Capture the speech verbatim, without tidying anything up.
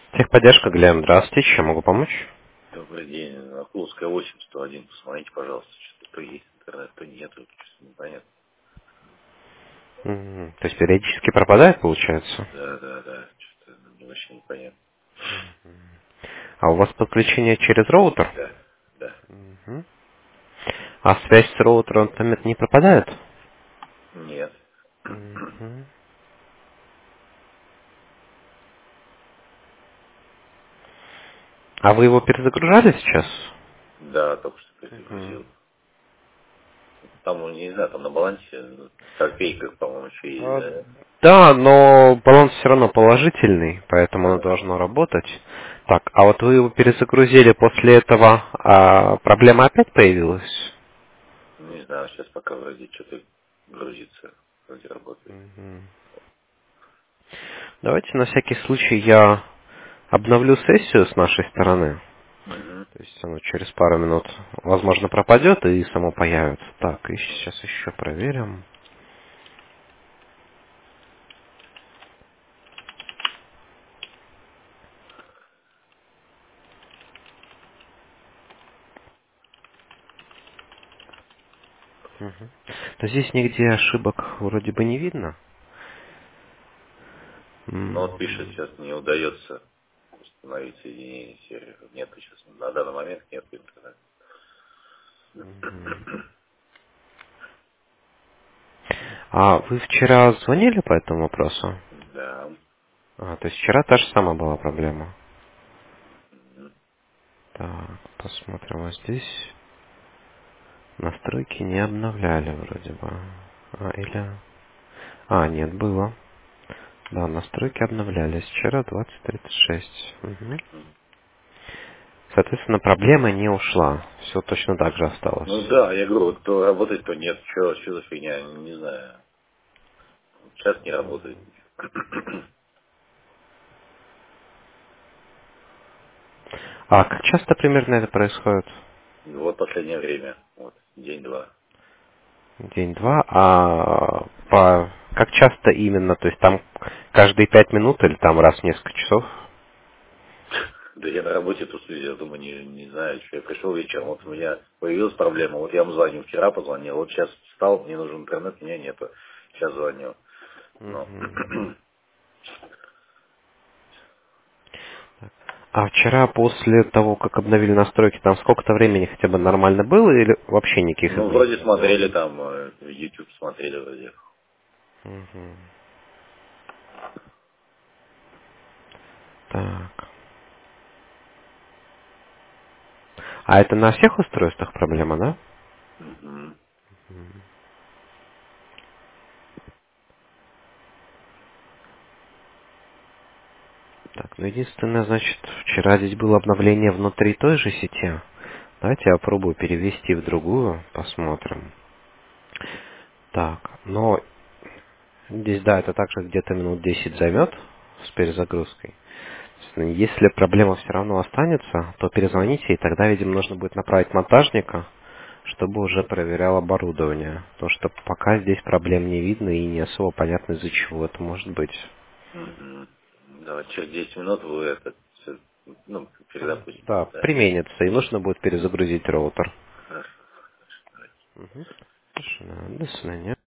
Техподдержка, Глен, здравствуйте, чем могу помочь? Добрый день. Окловская восемь, сто один. Посмотрите, пожалуйста, что то есть интернет, то нет. Что-то непонятно. Мгм. То есть периодически пропадает, получается? Да, да, да. Что-то мне вообще непонятно. А у вас подключение через роутер? Да, да. Мгм. А связь с роутером там это не пропадает? Нет. Мгм. А вы его перезагружали сейчас? Да, только что Мгм. перезагрузил. Там, ну, не знаю, там на балансе в копейках, по-моему, еще есть, А, да? Да, но баланс все равно положительный, поэтому оно Да. должно работать. Так, а вот вы его перезагрузили после этого, а проблема опять появилась? Ну, не знаю, сейчас пока вроде что-то грузится, вроде работает. Мгм. Давайте на всякий случай я обновлю сессию с нашей стороны. Угу. То есть оно через пару минут, возможно, пропадет и само появится. Так, и сейчас еще проверим. Мгм. Но здесь нигде ошибок вроде бы не видно. Но вот пишет, М, сейчас не удается установить соединение серверов. Нет, сейчас на данный момент нет интернета. мгм. А вы вчера звонили по этому вопросу? Да. А, то есть вчера та же самая была проблема. Мгм. Так, посмотрим вот здесь. Настройки не обновляли вроде бы. А, или... А, нет, было. Да, настройки обновлялись. Вчера двадцать тридцать шесть. Мгм. Соответственно, проблема не ушла. Все точно так же Ну осталось. да, я говорю, вот то работает, то нет. Что, что за фигня, не знаю. Сейчас не работает. А как часто примерно это происходит? Вот последнее время. Вот, день-два. День-два. А по... как часто именно? То есть там каждые пять минут или там раз в несколько часов? Да я на работе тут, я думаю, не, не знаю, что я пришел вечером, вот у меня появилась проблема, вот я вам звоню, вчера позвонил, вот сейчас встал, мне нужен интернет, меня нету, сейчас звоню. Ну, Мгм. А вчера после того, как обновили настройки, там сколько-то времени хотя бы нормально было или вообще никаких ну, вроде изменений не было? смотрели там, э, YouTube смотрели вроде. Мгм. Так. А это на всех устройствах проблема, да? Мгм. Так, ну единственное, значит, вчера здесь было обновление внутри той же сети. Давайте я попробую перевести в другую, посмотрим. Так, но здесь, да, это также где-то минут десять займет с перезагрузкой. Соответственно, если проблема все равно останется, то перезвоните, и тогда, видимо, нужно будет направить монтажника, чтобы уже проверял оборудование. Потому что пока здесь проблем не видно и не особо понятно, из-за чего это может быть. Мгм. Да, через десять минут вы это всё, ну, перезапустите, Да, да? применится, и нужно будет перезагрузить роутер. Хорошо. Мгм. Хорошо, да, до свидания.